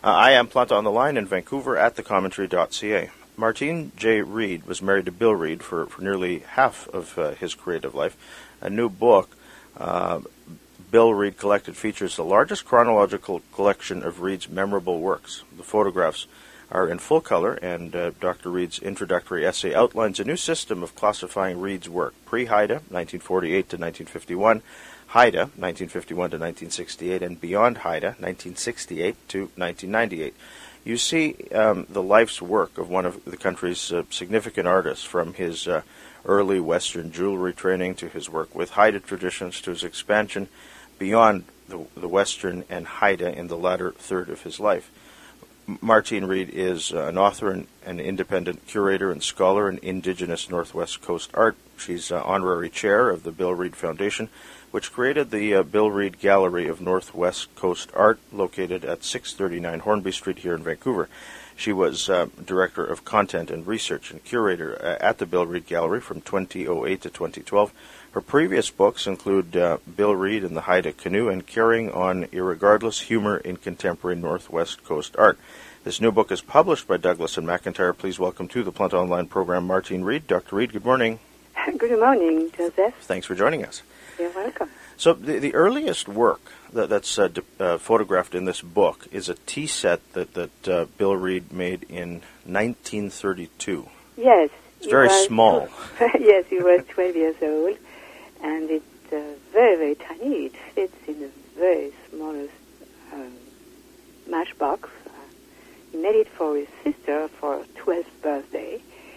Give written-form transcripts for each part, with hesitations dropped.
I am Planta on the Line in Vancouver at thecommentary.ca. Martine J. Reid was married to Bill Reid for nearly half of his creative life. A new book, Bill Reid Collected, features the largest chronological collection of Reid's memorable works. The photographs are in full color, and Dr. Reid's introductory essay outlines a new system of classifying Reid's work, pre-Haida, 1948 to 1951, Haida, 1951 to 1968, and beyond Haida, 1968 to 1998. You see the life's work of one of the country's significant artists, from his early Western jewelry training to his work with Haida traditions to his expansion beyond the Western and Haida in the latter third of his life. Martine Reid is an author and an independent curator and scholar in Indigenous Northwest Coast art. She's honorary chair of the Bill Reid Foundation, which created the Bill Reid Gallery of Northwest Coast Art, located at 639 Hornby Street here in Vancouver. She was Director of Content and Research and Curator at the Bill Reid Gallery from 2008 to 2012. Her previous books include Bill Reid and the Haida Canoe and Carrying on Irregardless Humor in Contemporary Northwest Coast Art. This new book is published by Douglas and McIntyre. Please welcome to the Planta Online program Martine Reid. Dr. Reid, good morning. Good morning, Joseph. Thanks for joining us. You're welcome. So the earliest work that's photographed in this book is a tea set that Bill Reid made in 1932. Yes. It's very small. Yes, he was 12 years old, and it's very, very tiny. It fits in a very smallest matchbox. He made it for his sister for her 12th birthday,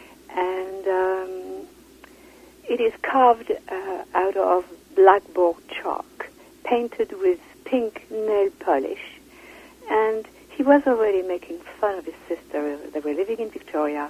and it is carved out of blackboard chalk, painted with pink nail polish. And he was already making fun of his sister. They were living in Victoria,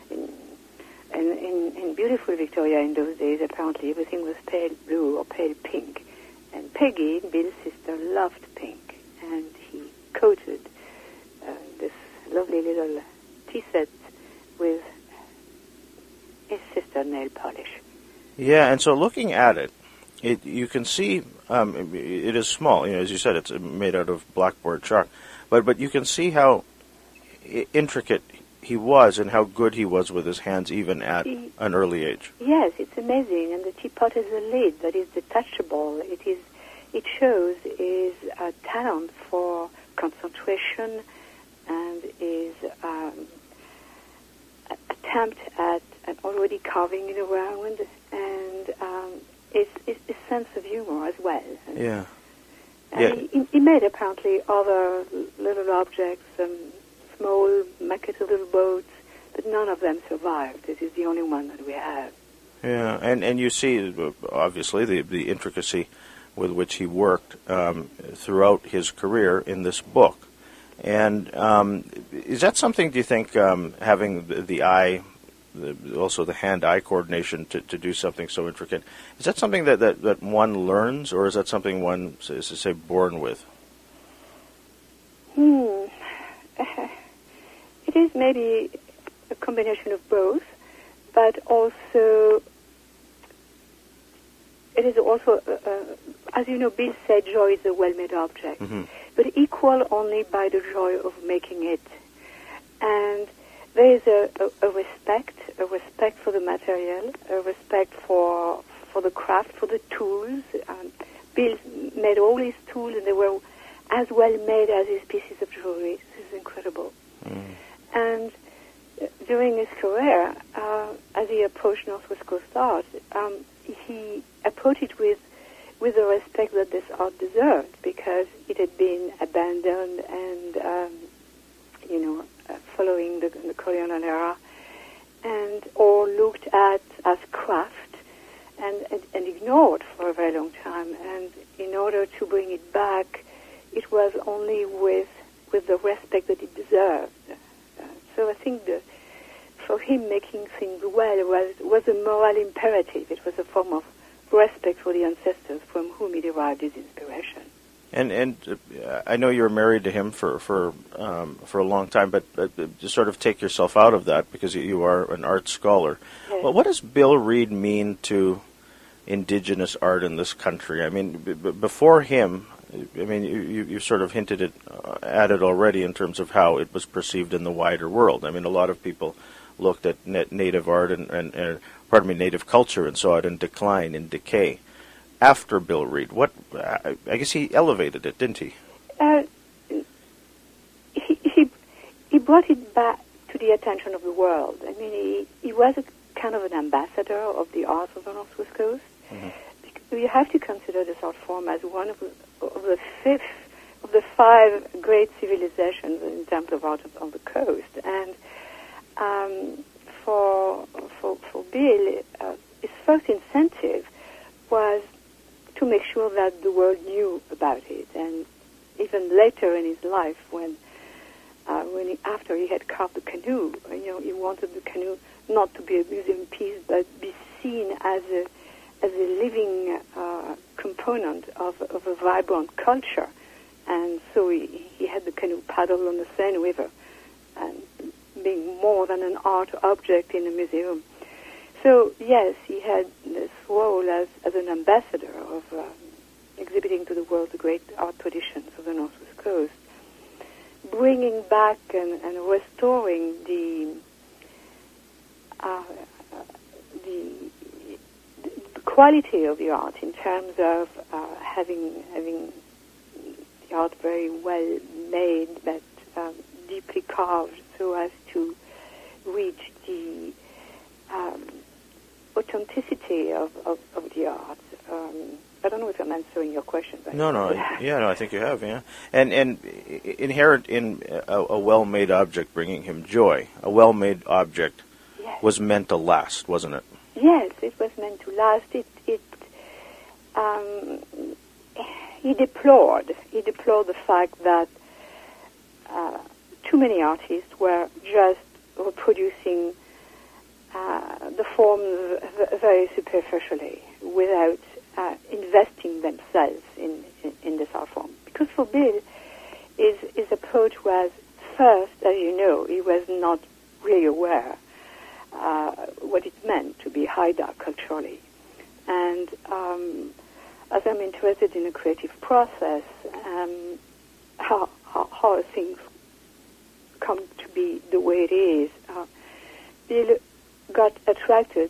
in beautiful Victoria in those days. Apparently everything was pale blue or pale pink. And Peggy, Bill's sister, loved pink. And he coated this lovely little tea set with his sister nail polish. Yeah, and so looking at it, you can see it is small. As you said, it's made out of blackboard chalk, but you can see how intricate he was and how good he was with his hands, even at an early age. Yes, it's amazing. And the teapot has a lid that is detachable. It shows his talent for concentration and his attempt at already carving it around, and his sense of humor as well. Yeah. And he made apparently other little objects, small maquette little boats, but none of them survived. This is the only one that we have. Yeah, and you see, obviously, the intricacy with which he worked throughout his career in this book. And is that something, do you think, having the eye, also the hand-eye coordination to do something so intricate, is that something that one learns, or is that something one is to say born with? It is maybe a combination of both, but also it is also, as you know, Bill said joy is a well-made object, but equal only by the joy of making it. And there is a respect for the material, a respect for the craft, for the tools. Bill made all his tools, and they were as well made as his pieces of jewelry. This is incredible. And during his career, as he approached Northwest Coast Art, he approached it with the respect that this art deserved, because it had been abandoned and, following the colonial era, and or looked at as craft and ignored for a very long time. And in order to bring it back, it was only with the respect that it deserved. So I think for him, making things well was a moral imperative. It was a form of respect for the ancestors from whom he derived his inspiration. And I know you were married to him for a long time, but just sort of take yourself out of that, because you are an art scholar. Yes. Well, what does Bill Reid mean to Indigenous art in this country? I mean, before him, I mean, you sort of hinted at it already in terms of how it was perceived in the wider world. I mean, a lot of people looked at native art and native culture and saw it in decline, in decay. After Bill Reed, I guess he elevated it, didn't he? He brought it back to the attention of the world. I mean, he was a kind of an ambassador of the arts of the Northwest Coast. Mm-hmm. You have to consider this art form as one of the five great civilizations in terms of art on the coast. And for Bill, his first incentive was to make sure that the world knew about it. And even later in his life, after he had carved the canoe, he wanted the canoe not to be a museum piece, but be seen as a living component of a vibrant culture. And so he had the canoe paddle on the Seine River, and being more than an art object in a museum. So, yes, he had this role as an ambassador of exhibiting to the world the great art traditions of the Northwest Coast, bringing back and restoring the quality of the art in terms of having the art very well made, but deeply carved so as to reach the authenticity of the art. I don't know if I'm answering your question. But I think you have, yeah. And inherent in a well-made object bringing him joy, a well-made object was meant to last, wasn't it? Yes, it was meant to last. He deplored the fact that too many artists were just reproducing the forms very superficially without investing themselves in this art form. Because for Bill, his approach was, first, as you know, he was not really aware what it meant to be Haida culturally. And as I'm interested in a creative process, how things come to be the way it is, Bill got attracted,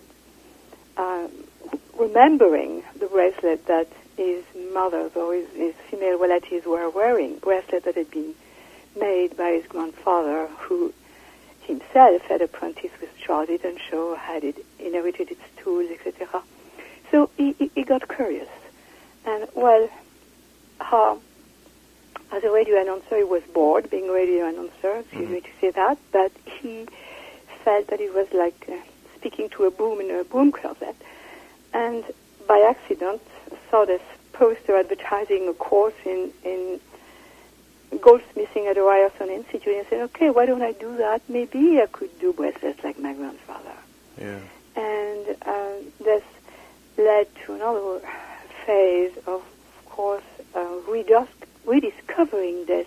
remembering the bracelet that his mother or his female relatives were wearing, bracelet that had been made by his grandfather, who himself had apprenticed with Charles Eaton Shaw, had inherited its tools, etc. So he got curious. And, as a radio announcer, he was bored being a radio announcer, excuse me to say that, but he felt that it was like speaking to a broom in a broom closet. And by accident, saw this poster advertising a course in goldsmithing at the Ryerson Institute, and said, okay, why don't I do that? Maybe I could do bracelets like my grandfather. Yeah. And this led to another phase of course, rediscovering this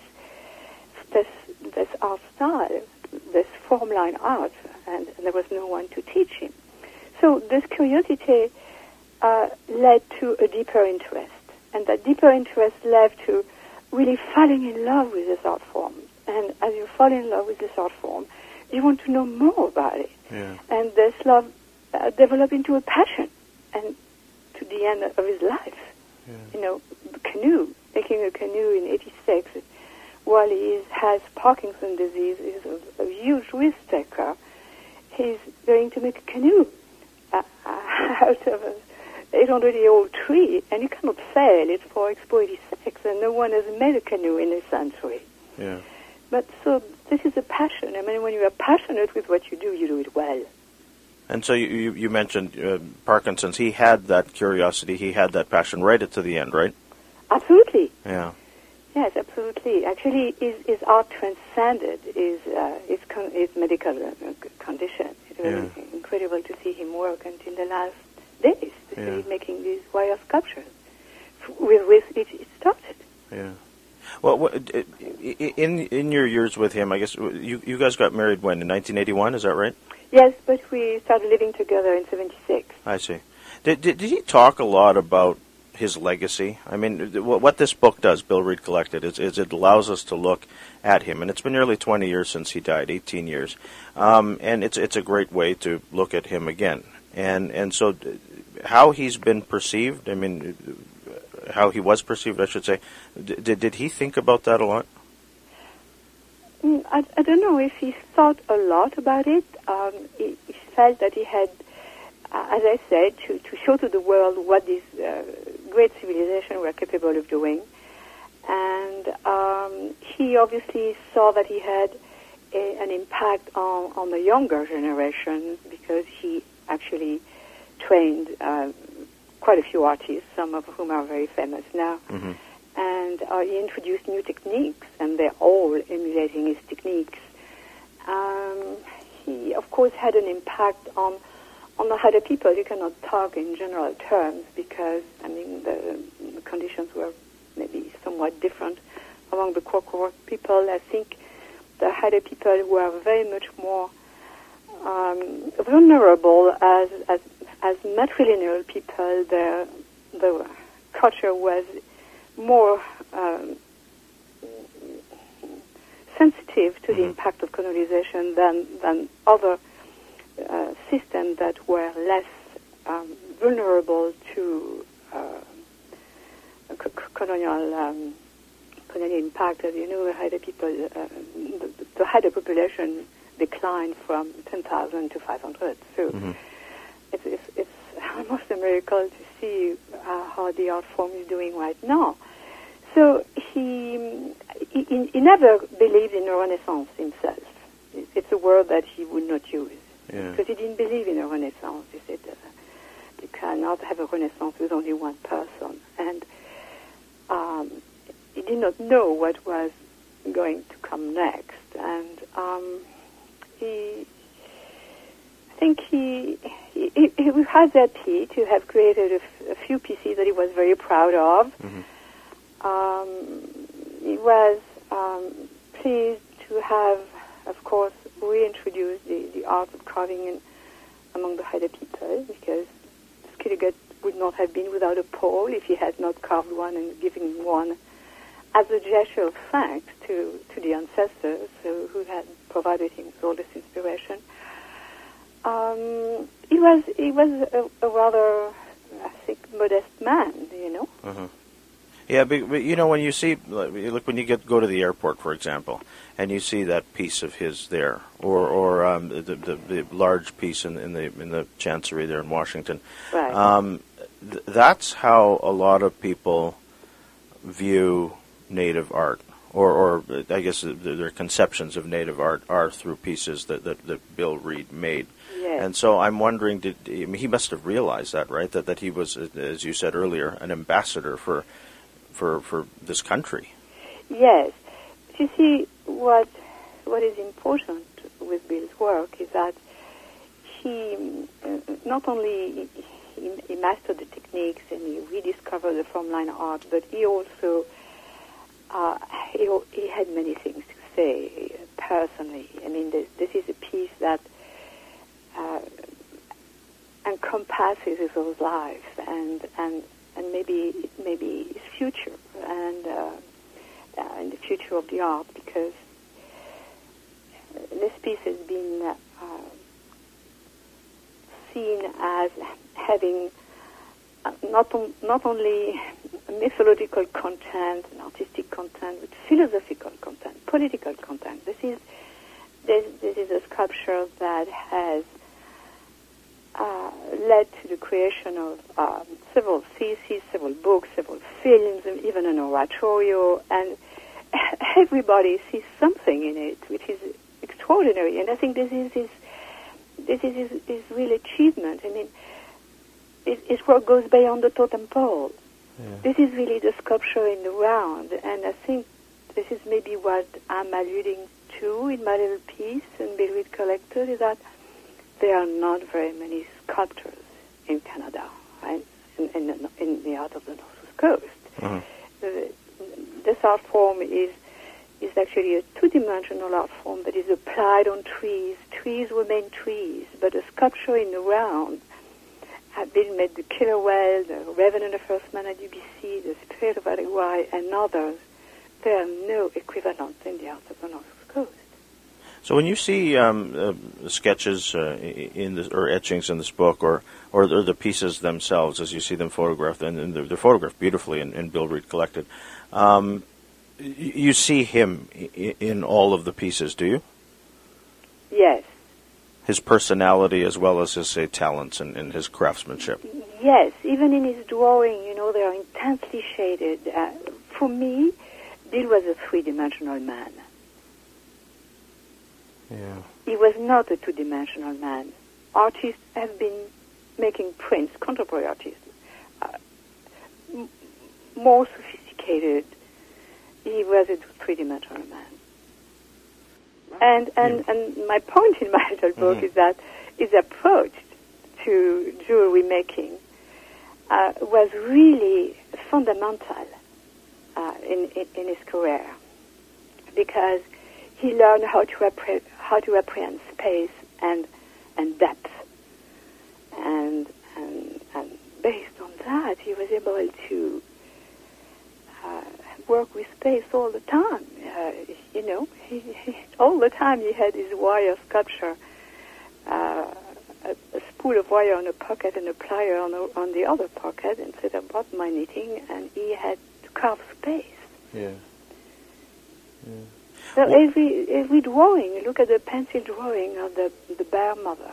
art style, this formline art, and there was no one to teach him. So this curiosity led to a deeper interest, and that deeper interest led to really falling in love with this art form. And as you fall in love with this art form, you want to know more about it. Yeah. And this love developed into a passion, and to the end of his life. Yeah. The canoe, making a canoe in 86, while he has Parkinson's disease, he's a huge risk taker. He's going to make a canoe out of an 800-year-old tree, and you cannot fail. It's for Expo 86, and no one has made a canoe in a century. Yeah. But so this is a passion. I mean, when you are passionate with what you do it well. And so you mentioned Parkinson's. He had that curiosity. He had that passion right to the end, right? Absolutely. Yeah. Yes, absolutely. Actually, his art transcended his medical condition. It was incredible to see him work until the last days, to see him making these wire sculptures with which it started. Yeah. Well, in your years with him, I guess you guys got married when, in 1981? Is that right? Yes, but we started living together in 76. I see. Did he talk a lot about his legacy? I mean, what this book does, Bill Reed Collected, is it allows us to look at him, and it's been nearly 20 years since he died, 18 years, and it's a great way to look at him again. And so, how he's been perceived, I mean, how he was perceived, I should say, did he think about that a lot? I don't know if he thought a lot about it. He felt that he had, as I said, to show to the world what this great civilization were capable of doing. And he obviously saw that he had an impact on the younger generation, because he actually trained quite a few artists, some of whom are very famous now. Mm-hmm. And he introduced new techniques, and they're all emulating his techniques. He, of course, had an impact on the Haida people. You cannot talk in general terms, because, I mean, the conditions were maybe somewhat different among the Quaker people. I think the Haida people were very much more vulnerable as matrilineal people. The culture was more sensitive to the impact of colonization than other systems that were less vulnerable to colonial impact. As you know, the Haida people, the Haida population declined from 10,000 to 500. So it's almost a miracle to see how the art form is doing right now. So he never believed in a renaissance himself. It's a word that he would not use, because he didn't believe in a renaissance. He said you cannot have a renaissance with only one person, and he did not know what was going to come next. And I think he was happy to have created a few pieces that he was very proud of. He was pleased to have, of course, reintroduced the art of carving among the Haida people, because Skilligatt would not have been without a pole if he had not carved one and given one as a gesture of thanks to the ancestors who had provided him with all this inspiration. He was a rather, I think, modest man, you know. Yeah, but you know, when you see, look, when you go to the airport, for example, and you see that piece of his there, or the large piece in the Chancery there in Washington, right. That's how a lot of people view Native art, or I guess their conceptions of Native art are through pieces that Bill Reed made. Yes. And so I'm wondering, he must have realized that, right? That he was, as you said earlier, an ambassador for this country. Yes. You see, what is important with Bill's work is that he not only he mastered the techniques and he rediscovered the formline art, but he also he had many things to say personally. I mean, this is a piece that encompasses his whole life and maybe his future and the future of the art, because this piece has been seen as having not only mythological content and artistic content, but philosophical content, political content. This is a sculpture that has led to the creation of several theses, several books, several films, and even an oratorio, and everybody sees something in it, which is extraordinary. And I think this is his real achievement. I mean, his work goes beyond the totem pole. Yeah. This is really the sculpture in the round, and I think this is maybe what I'm alluding to in my little piece in Bill Reed Collected, is that there are not very many sculptors in Canada, right? In the art of the Northwest Coast. Mm-hmm. This art form is actually a two-dimensional art form that is applied on trees. Trees remain trees, but a sculpture in the round Bill made the Killer Whale, the Revenant of First Man at UBC, the Spirit of Uruguay, and others. There are no equivalents in the art of the North Coast. So when you see sketches or etchings in this book, or the pieces themselves, as you see them photographed, and they're photographed beautifully in Bill Reed Collected, you see him in all of the pieces, do you? Yes. His personality as well as his, say, talents and his craftsmanship. Yes, even in his drawing, they are intensely shaded. For me, Bill was a three-dimensional man. Yeah. He was not a two-dimensional man. Artists have been making prints, contemporary artists, more sophisticated. He was a three-dimensional man. And my point in my little book is that his approach to jewelry making was really fundamental in his career, because he learned how to apprehend space and depth, and based on that, he was able to work with space all the time. All the time he had his wire sculpture, a spool of wire on a pocket and a plier on the other pocket, instead of bottom knitting, and he had to carve space. Yeah. So every drawing, look at the pencil drawing of the bear mother,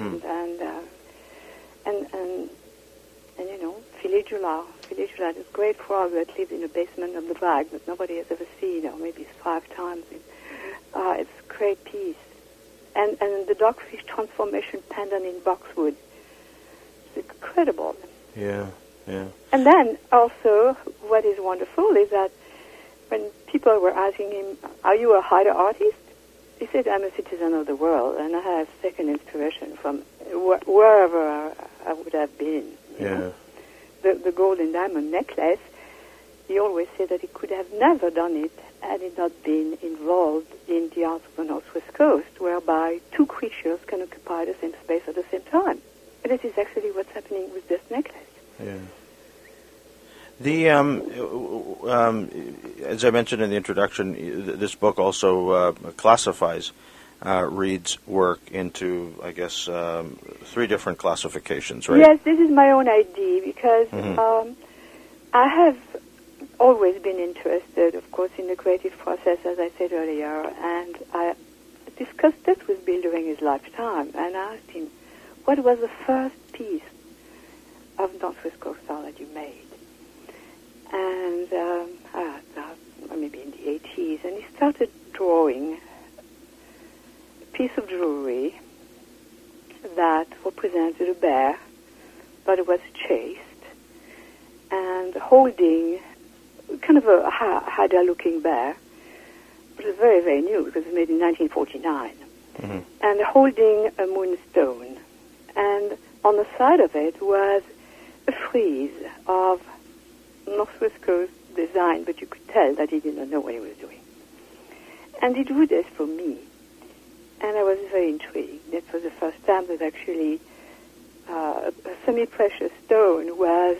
and Filigula, this great frog that lived in the basement of the bag that nobody has ever seen, or maybe 5 times. It's a great piece. And the dogfish transformation pendant in boxwood. It's incredible. Yeah. And then also, what is wonderful is that when people were asking him, "Are you a Haida artist?" he said, "I'm a citizen of the world, and I have taken inspiration from wherever I would have been." You know? The gold and diamond necklace, he always said that he could have never done it had he not been involved in the art of the Northwest Coast, whereby 2 creatures can occupy the same space at the same time. And this is actually what's happening with this necklace. Yeah. The as I mentioned in the introduction, this book also classifies Reed's work into, I guess, 3 different classifications, right? Yes, this is my own idea, because I have always been interested, of course, in the creative process, as I said earlier, and I discussed this with Bill during his lifetime, and I asked him, what was the first piece of Northwest Coast style that you made? And maybe in the 80s, and he started drawing a piece of jewelry that represented a bear, but it was chased, and holding kind of a Haida-looking bear, which was very, very new, because it was made in 1949, and holding a moonstone. And on the side of it was a frieze of Northwest Coast design, but you could tell that he did not know what he was doing. And he drew this for me, and I was very intrigued. It was the first time that actually a semi-precious stone was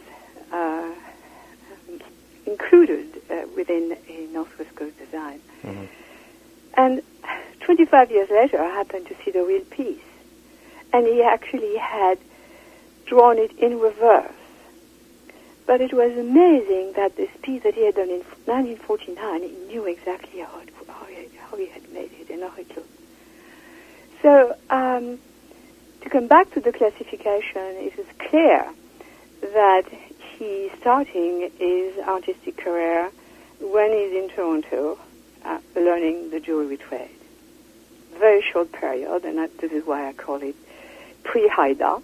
included within a Northwest Coast design. And 25 years later, I happened to see the real piece, and he actually had drawn it in reverse. But it was amazing that this piece that he had done in 1949, he knew exactly how he had made it and how it looked. So, to come back to the classification, it is clear that he's starting his artistic career when he's in Toronto, learning the jewelry trade. Very short period, and this is why I call it pre-Haida.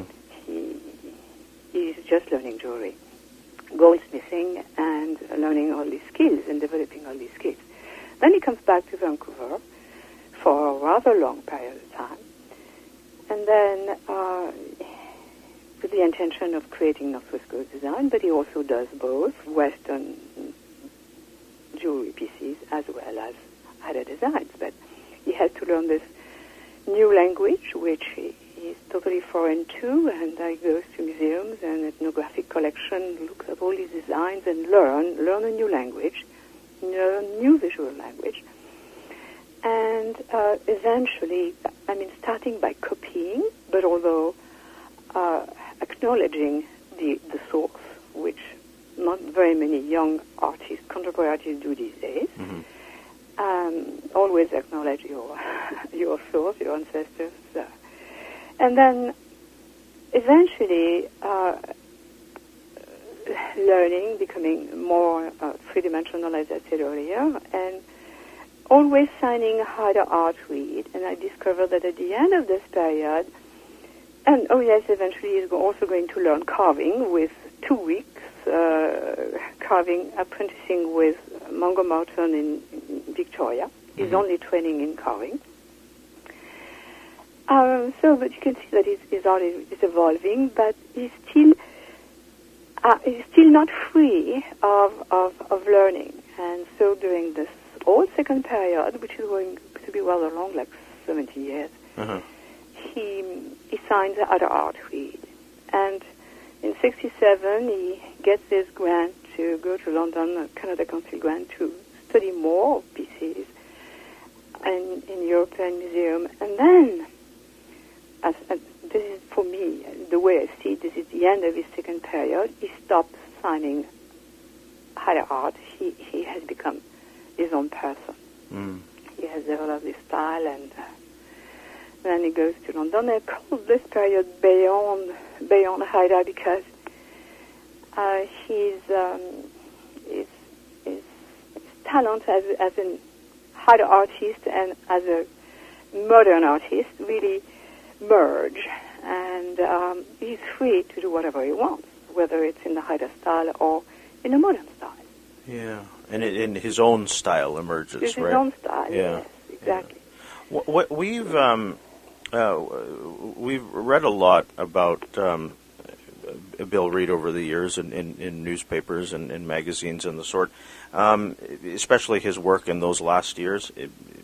He's just learning jewelry, goldsmithing, and learning all these skills and developing all these skills. Then he comes back to Vancouver for a rather long period of time, and then with the intention of creating Northwest Coast design, but he also does both Western jewelry pieces as well as Haida designs. But he has to learn this new language, which he totally foreign too, and I go to museums and ethnographic collection, look at all these designs and learn a new language, learn new visual language. And eventually, starting by copying, but although acknowledging the source, which not very many young artists, contemporary artists do these days. Mm-hmm. Always acknowledge your source, your ancestors. And then eventually learning, becoming more three-dimensional, as I said earlier, and always signing Haida Art Read. And I discovered that at the end of this period, and eventually he's also going to learn carving with 2 weeks, carving, apprenticing with Mungo Martin in Victoria. He's Mm-hmm. only training in carving. But you can see that his art is evolving, but he's still not free of learning. And so during this whole second period, which is going to be rather long, like 70 years, Uh-huh. he signs the Haida Art Read. And in 1967, he gets this grant to go to London, a Canada Council grant, to study more pieces in European Museum. And then, this is for me, the way I see it, this is the end of his second period. He stops signing Haida art. He has become his own person. Mm. He has developed this style, and then he goes to London. I call this period beyond Haida because his talent as an Haida artist and as a modern artist really merge, and he's free to do whatever he wants, whether it's in the Haida style or in a modern style. Yeah, and in his own style emerges, It's right? his own style, Yeah. yes, exactly. Yeah. What we've read a lot about Bill Reid over the years in newspapers and in magazines and the sort, especially his work in those last years.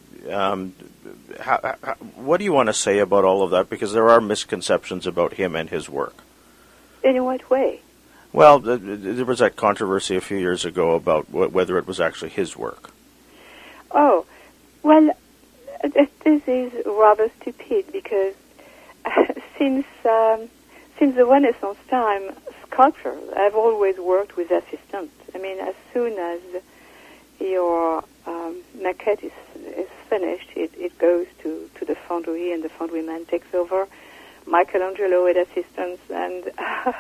What do you want to say about all of that? Because there are misconceptions about him and his work. In what way? Well, there was that controversy a few years ago about whether it was actually his work. Oh, well, this is rather stupid because since the Renaissance time, sculptors have always worked with assistants. I mean, as soon as your maquette is finished, it goes to the foundry, and the foundry man takes over. Michelangelo had assistants, and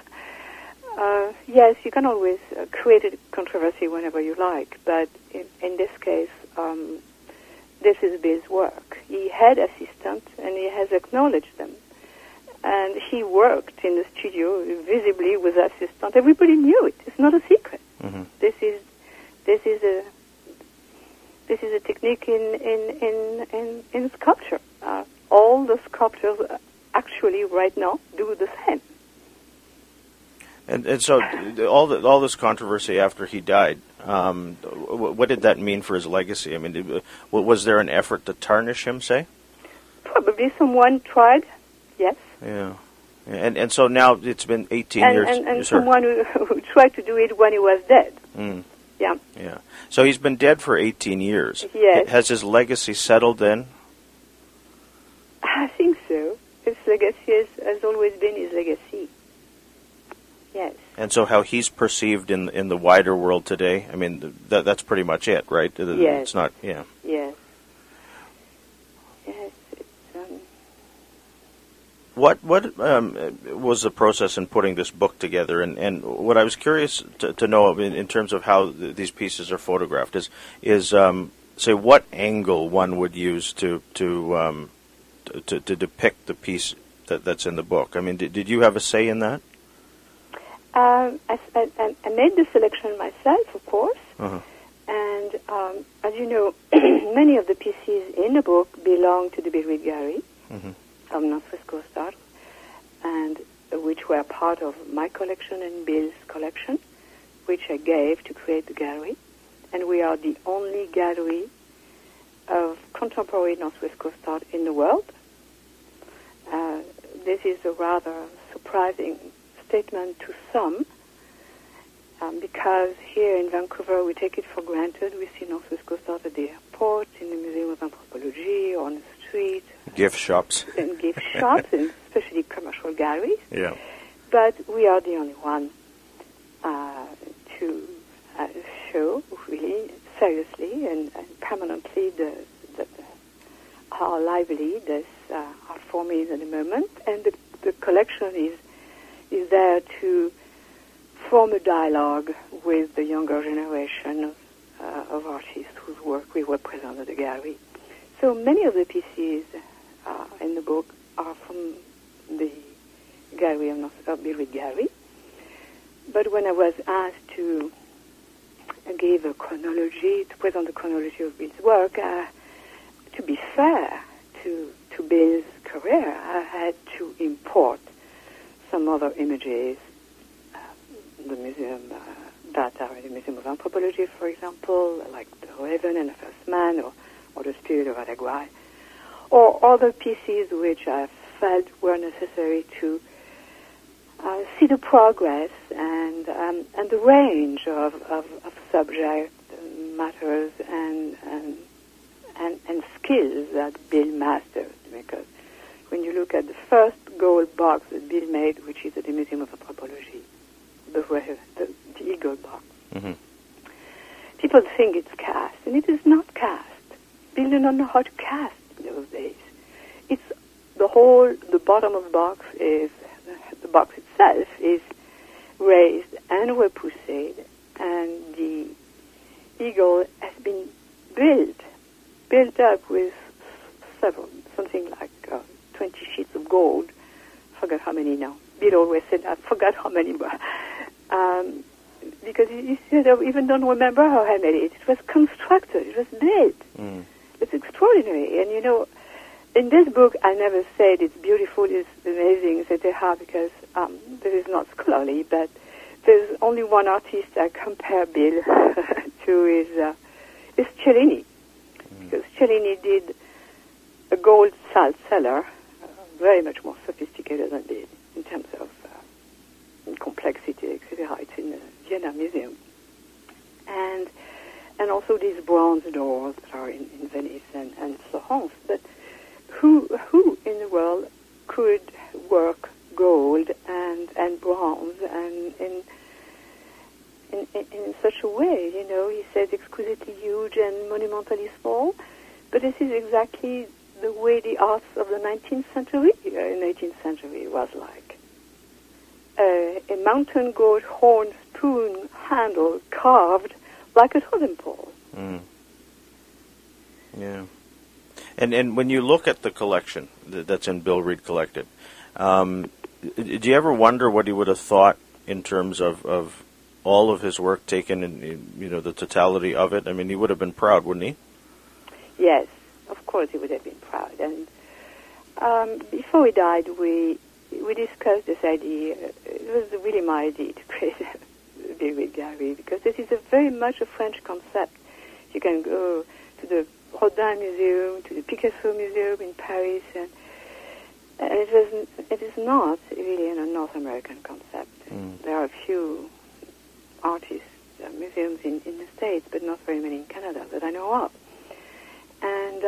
yes, you can always create a controversy whenever you like, but in this case, this is Bill's work. He had assistants, and he has acknowledged them. And he worked in the studio visibly with assistants. Everybody knew it. It's not a secret. Mm-hmm. This is a technique in sculpture. All the sculptors actually right now do the same. And so all this controversy after he died, what did that mean for his legacy? I mean, was there an effort to tarnish him, say? Probably someone tried, yes. Yeah. And so now it's been 18 years. And Sure. someone who tried to do it when he was dead. Mm. Yeah. Yeah. So he's been dead for 18 years. Yes. Has his legacy settled then? I think so. His legacy has always been his legacy. Yes. And so how he's perceived in the wider world today, I mean, that's pretty much it, right? Yes. It's not, yeah. Yes. Yes. What was the process in putting this book together? And what I was curious to know in terms of how these pieces are photographed is say what angle one would use to depict the piece that's in the book. I mean, did you have a say in that? I made the selection myself, of course. Uh-huh. And as you know, many of the pieces in the book belong to the Bill Reid Gallery. Mm-hmm. Of Northwest Coast Art, and which were part of my collection and Bill's collection, which I gave to create the gallery. And we are the only gallery of contemporary Northwest Coast Art in the world. this is a rather surprising statement to some, because here in Vancouver we take it for granted. We see Northwest Coast Art at the airport, in the Museum of Anthropology, on the street. Gift shops. And gift shops, and especially commercial galleries. Yeah. But we are the only one to show really seriously and permanently how lively this art form is at the moment. And the collection is there to form a dialogue with the younger generation of artists whose work we represent at the gallery. So many of the pieces in the book are from the gallery of Bill Reed Gallery. But when I was asked to give a chronology, to present the chronology of Bill's work, to be fair to Bill's career, I had to import some other images, the museum that are in the Museum of Anthropology, for example, like the Raven and the First Man, or the Spirit of Araguaia, or other pieces which I felt were necessary to see the progress and the range of subject matters and skills that Bill mastered. Because when you look at the first gold box that Bill made, which is at the Museum of Anthropology, the eagle box, mm-hmm. people think it's cast, and it is not cast. Bill did not know how to cast in those days. It's the bottom of the box is, the box itself is raised and repoussed, and the eagle has been built up with something like 20 sheets of gold. I forgot how many now. Bill always said, I forgot how many, but, because he said, I even don't remember how I made it. It was constructed. It was built. Mm. It's extraordinary. And, in this book, I never said it's beautiful, it's amazing, etc., because this is not scholarly, but there's only one artist I compare Bill to is Cellini. Because Cellini did a gold salt cellar, very much more sophisticated than Bill in terms of complexity, etc. It's in the Vienna Museum. And also these bronze doors that are in Venice and Florence. But who in the world could work gold and bronze and in such a way? He says exquisitely huge and monumentally small. But this is exactly the way the arts of the 19th century, in the 18th century, was like. A mountain goat horn spoon handle carved like a totem pole. Mm. Yeah. And when you look at the collection that's in Bill Reed Collected, do you ever wonder what he would have thought in terms of all of his work taken in the totality of it? I mean, he would have been proud, wouldn't he? Yes, of course he would have been proud. And before he died, we discussed this idea. It was really my idea to create a Bill Reed Gallery, because this is very much a French concept. You can go to the Rodin Museum, to the Picasso Museum in Paris, and it is not really a North American concept. Mm. There are a few artists, museums in the States, but not very many in Canada that I know of. And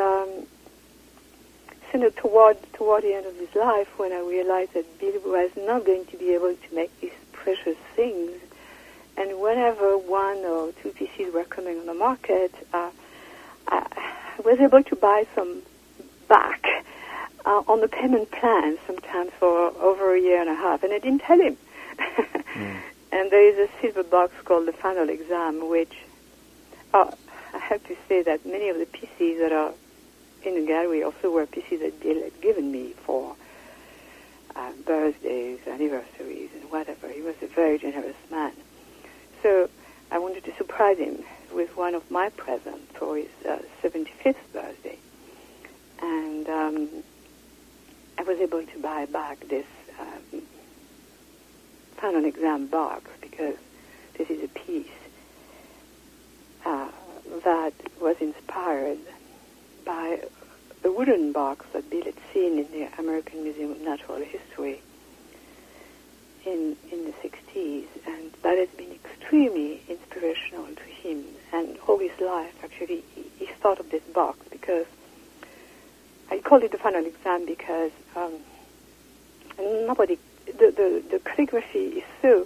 toward the end of his life, when I realized that Bill was not going to be able to make these precious things, and whenever one or two pieces were coming on the market, I was able to buy some back on the payment plan, sometimes for over a year and a half, and I didn't tell him. And there is a silver box called The Final Exam, which I have to say that many of the pieces that are in the gallery also were pieces that Bill had given me for birthdays, anniversaries, and whatever. He was a very generous man. So I wanted to surprise him with one of my presents for his 75th birthday. And I was able to buy back this Final Exam box, because this is a piece that was inspired by a a wooden box that Bill had seen in the American Museum of Natural History in the 60s, and that has been extremely inspirational to him. And all his life, actually, he thought of this box because I called it the final exam because the calligraphy is so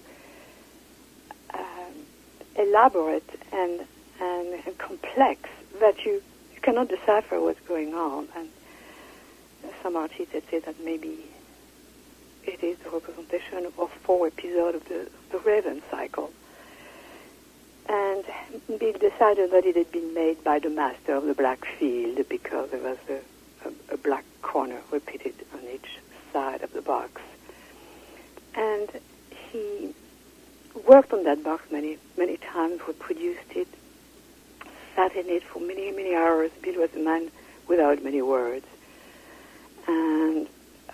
elaborate and complex that you cannot decipher what's going on. And some artists have said that maybe it is the representation of 4 episodes of the Raven cycle. And Bill decided that it had been made by the master of the black field because there was a black corner repeated on each side of the box. And he worked on that box many, many times, reproduced it, sat in it for many, many hours. Bill was a man without many words. And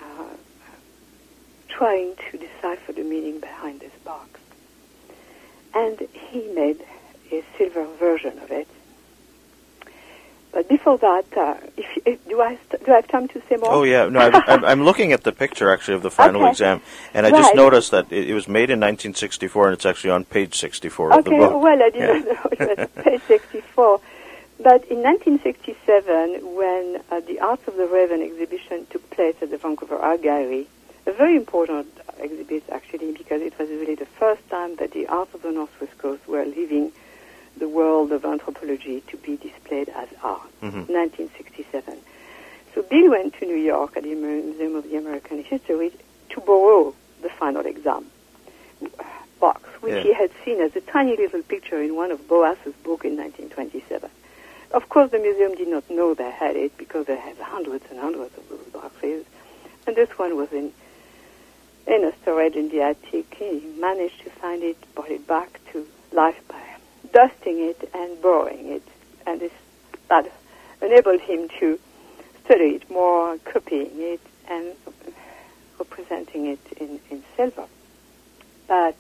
trying to decipher the meaning behind this box. And he made a silver version of it. But before that, do I have time to say more? Oh, yeah. No, I'm looking at the picture, actually, of the final exam, and I just noticed that it was made in 1964, and it's actually on page 64 of the book. Okay, well, I didn't know it was page 64. But in 1967, when the Arts of the Raven exhibition took place at the Vancouver Art Gallery, a very important exhibit, actually, because it was really the first time that the arts of the Northwest Coast were leaving the world of anthropology to be displayed as art, 1967. So Bill went to New York at the Museum of the American History to borrow the final exam box, which he had seen as a tiny little picture in one of Boas's books in 1927. Of course, the museum did not know they had it because they have hundreds and hundreds of those boxes. And this one was in a storage in the attic. He managed to find it, brought it back to life by dusting it and borrowing it. And that enabled him to study it more, copying it, and representing it in silver. But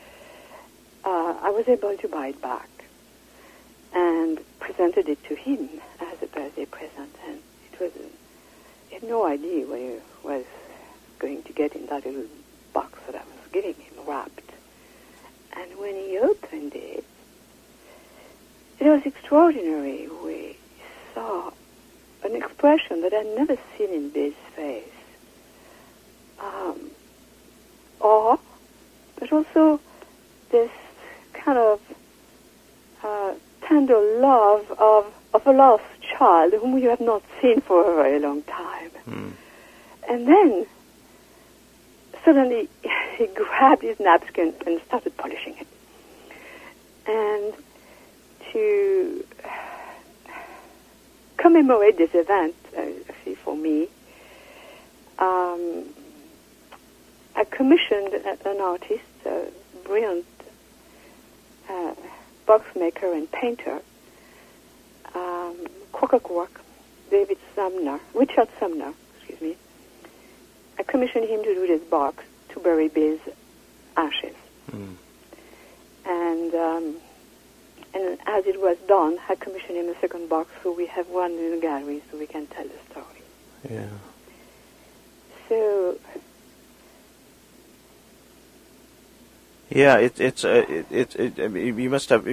I was able to buy it back and presented it to him as a birthday present. And he had no idea what he was going to get in that little box that I was giving him wrapped. And when he opened it, it was extraordinary. We saw an expression that I'd never seen in Bill's face. Awe, but also this kind of tender love of a lost child whom you have not seen for a very long time. And then suddenly he grabbed his napkin and started polishing it. And to commemorate this event, actually for me, I commissioned an artist, a brilliant box maker and painter, Richard Sumner, I commissioned him to do this box to bury Bill's ashes. And as it was done, I commissioned him a second box, so we have one in the gallery so we can tell the story. Yeah. So... Yeah, you must have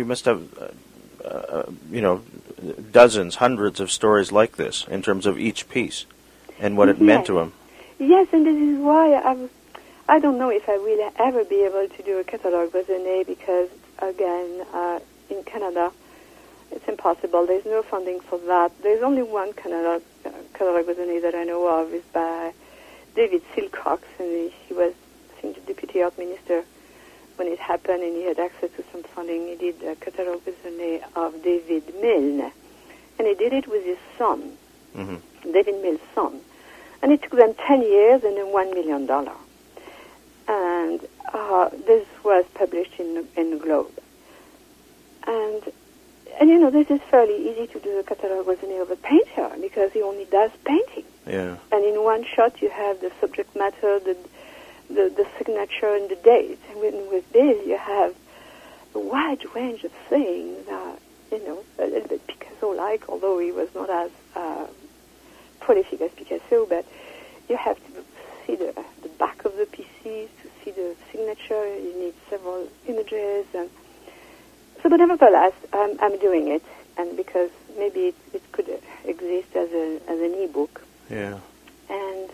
dozens, hundreds of stories like this in terms of each piece and what it meant to him. Yes, and this is why I don't know if I will ever be able to do a catalogue raisonné because, again, in Canada, it's impossible. There's no funding for that. There's only one catalogue raisonné that I know of is by David Silcox, and he was, I think, the Deputy Art Minister when it happened, and he had access to some funding. He did a catalogue raisonné of David Milne, and he did it with his son, David Milne's son. And it took them 10 years and then $1 million. And this was published in the Globe. And this is fairly easy to do the catalogue raisonné of a painter because he only does painting. Yeah. And in one shot you have the subject matter, the signature, and the date. And with Bill you have a wide range of things, a little bit Picasso-like, although he was not as prolific as Picasso, but you have to see the back of the pieces, to see the signature. You need several images. And so, but nevertheless, I'm doing it, and because maybe it could exist as an e-book. Yeah. And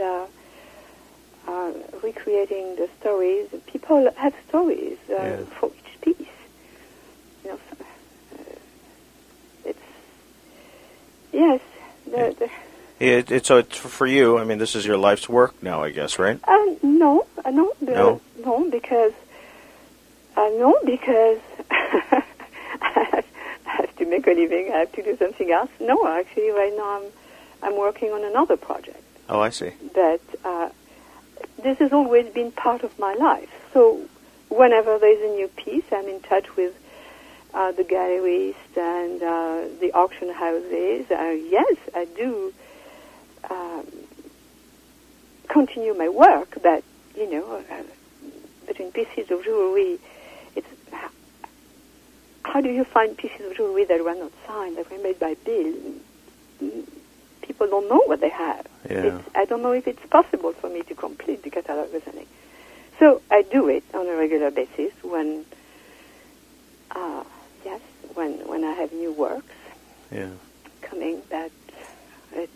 recreating the stories. People have stories for each piece. You know, it's yes. So it's for you. I mean, this is your life's work now, I guess, right? No, because I have to make a living. I have to do something else. No, actually, right now I'm working on another project. Oh, I see. But this has always been part of my life. So whenever there's a new piece, I'm in touch with the gallerists and the auction houses. Yes, I do continue my work, but, you know, between pieces of jewelry, it's how do you find pieces of jewelry that were not signed, that were made by Bill? People don't know what they have. Yeah. I don't know if it's possible for me to complete the catalog with any. So I do it on a regular basis when I have new works coming. That it's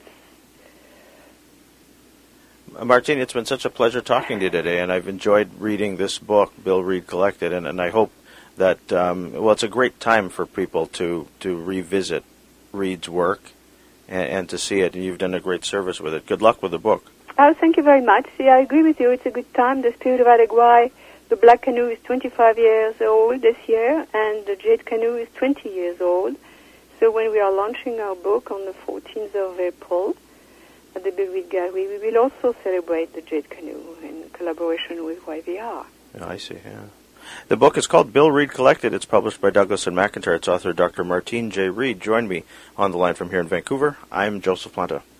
Martine, it's been such a pleasure talking to you today, and I've enjoyed reading this book, Bill Reed Collected, and I hope that it's a great time for people to revisit Reed's work and to see it, and you've done a great service with it. Good luck with the book. Oh, thank you very much. See, I agree with you. It's a good time. The Spirit of Alaguai, the Black Canoe, is 25 years old this year, and the Jade Canoe is 20 years old. So when we are launching our book on the 14th of April at the Bill Reed Gallery, we will also celebrate the Jade Canoe in collaboration with YVR. Oh, I see, yeah. The book is called Bill Reed Collected. It's published by Douglas and McIntyre. Its author, Dr. Martine J. Reed, joined me on the line from here in Vancouver. I'm Joseph Planta.